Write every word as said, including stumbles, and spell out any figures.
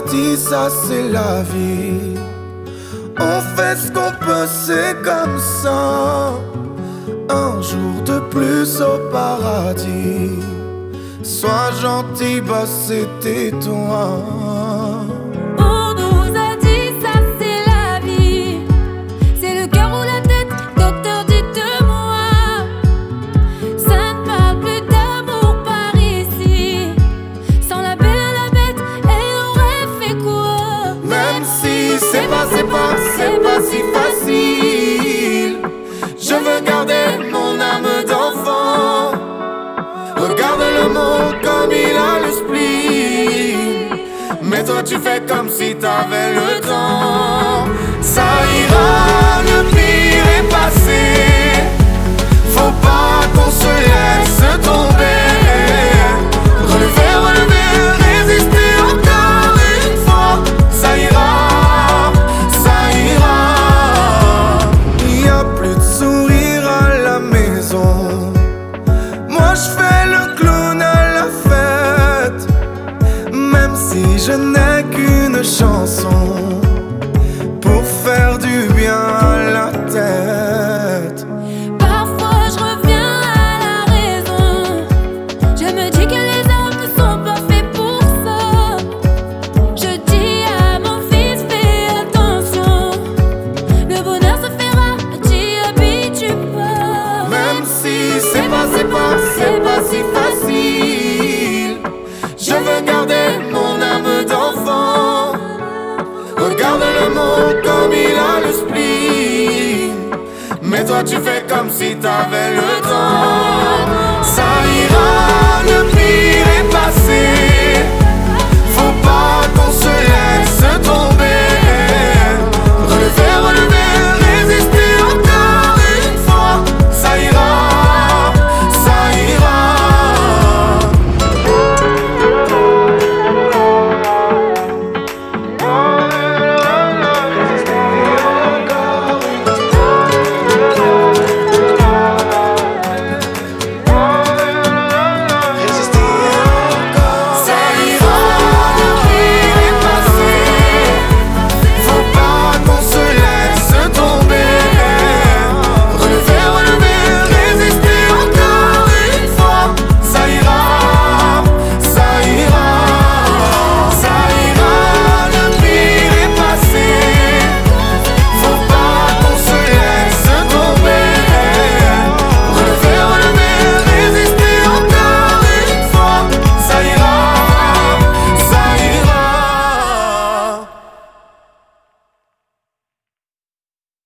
dit ça c'est la vie. On fait ce qu'on peut, c'est comme ça. Un jour de plus au paradis. Sois gentil, bah c'était toi. On nous a dit ça c'est la vie. C'est le cœur ou la tête, docteur dites-moi. Ça ne parle plus d'amour par ici. Sans la belle à la bête, elle aurait fait quoi? Même si c'est pas, c'est pas, c'est pas si facile. Je veux garder mon âme d'enfant. Regarde le monde comme il a le spleen. Mais toi tu fais comme si t'avais le temps. Ça ira, le pire est passé. Faut pas qu'on se laisse tomber. Relever, relever, résister encore une fois. Ça ira, ça ira. Y a plus de sourire à la maison. Moi je fais le clown à la fête. Même si je n'ai qu'une chanson pour faire du bien à la tête. Parfois je reviens à la raison. Je me dis que les hommes ne sont pas faits pour ça. Je dis à mon fils fais attention. Le bonheur se fera, t'y habitue pas. Même si c'est pas, c'est pas, c'est pas si facile. Je veux garder mon âme d'enfant. Regarde le monde comme il a le spleen. Mais toi tu fais comme si t'avais le temps. Ça ira, le pire est passé. Faut pas